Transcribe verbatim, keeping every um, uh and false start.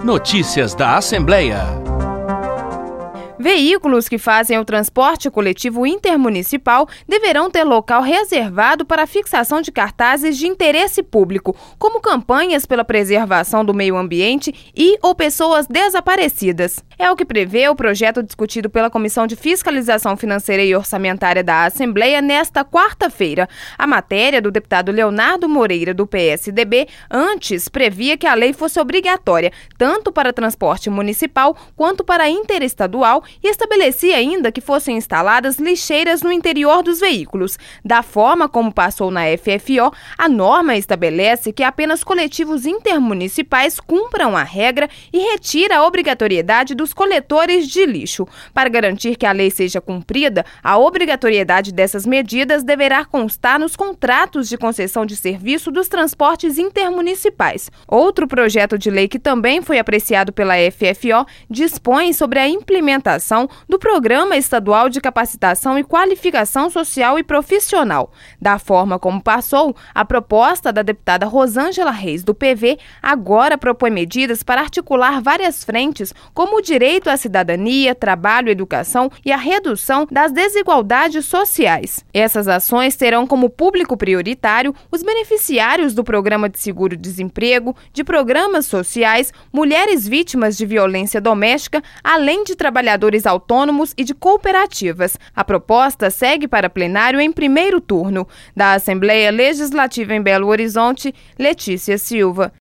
Notícias da Assembleia. Veículos que fazem o transporte coletivo intermunicipal deverão ter local reservado para a fixação de cartazes de interesse público, como campanhas pela preservação do meio ambiente e ou pessoas desaparecidas. É o que prevê o projeto discutido pela Comissão de Fiscalização Financeira e Orçamentária da Assembleia nesta quarta-feira. A matéria do deputado Leonardo Moreira, do P S D B, antes previa que a lei fosse obrigatória, tanto para transporte municipal quanto para interestadual, e estabelecia ainda que fossem instaladas lixeiras no interior dos veículos. Da forma como passou na F F O, a norma estabelece que apenas coletivos intermunicipais cumpram a regra e retira a obrigatoriedade dos coletores de lixo. Para garantir que a lei seja cumprida, a obrigatoriedade dessas medidas deverá constar nos contratos de concessão de serviço dos transportes intermunicipais. Outro projeto de lei que também foi apreciado pela F F O dispõe sobre a implementação do Programa Estadual de Capacitação e Qualificação Social e Profissional. Da forma como passou, a proposta da deputada Rosângela Reis, do P V, agora propõe medidas para articular várias frentes, como o direito à cidadania, trabalho, educação e a redução das desigualdades sociais. Essas ações terão como público prioritário os beneficiários do Programa de Seguro-Desemprego, de programas sociais, mulheres vítimas de violência doméstica, além de trabalhadores autônomos e de cooperativas. A proposta segue para plenário em primeiro turno. Da Assembleia Legislativa em Belo Horizonte, Letícia Silva.